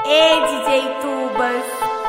Ei, DJ Tubas.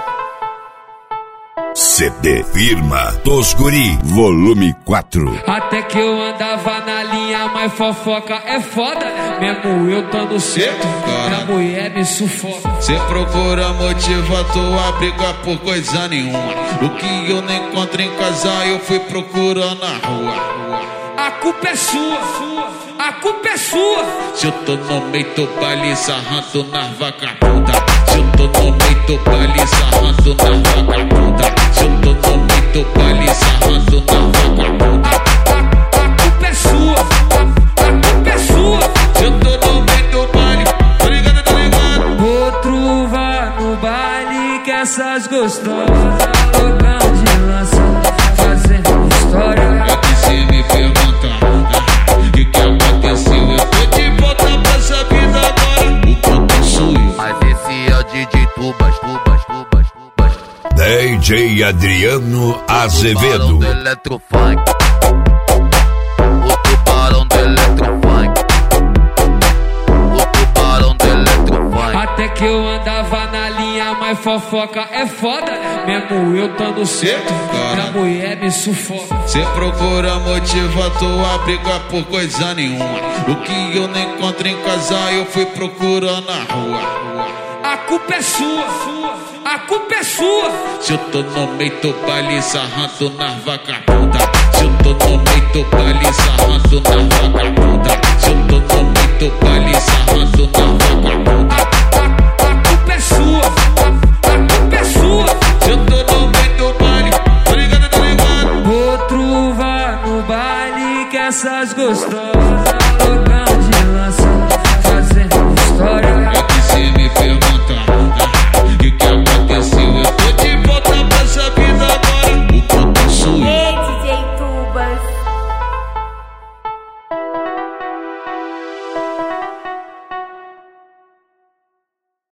CD Firma dos Guri, volume 4. Até que eu andava na linha, mas fofoca é foda. Mesmo eu tô no centro, minha mulher me sufoca. Cê procura motivo à tua briga por coisa nenhuma. O que eu não encontro em casa eu fui procurando na rua. A culpa é sua, a culpa é sua. Se eu tô no meio do baile sarrando na vagabunda. Se eu tô no meio do baile sarrando na vagabunda. Se eu tô no meio do baile sarrando na vagabunda. A culpa é sua, a culpa é sua. Se eu tô no meio do baile, tô ligado, tô ligado. Outro vai no baile que essas gostosas loucão de lança, fazendo história. É que cê me pergunta o que aconteceu. Eu tô de volta pra essa vida agora. O ponto sou eu. Mas esse é o DJ Tubas. DJ Adriano Azevedo. O tubarão do Eletrofunk. O tubarão do Eletrofunk. O tubarão do Eletrofunk. Até que eu andava na linha, mas fofoca é foda. Mesmo eu tô no centro, minha mulher me sufoca. Cê procura motivo à tua briga por coisa nenhuma. O que eu não encontro em casa eu fui procurando na rua. A culpa é sua, a culpa é sua. Se eu tô no meio do baile sarrando na vagabunda. Se eu tô no meio do baile sarrando na vagabunda. Se eu tô no meio do baile sarrando na vagabunda.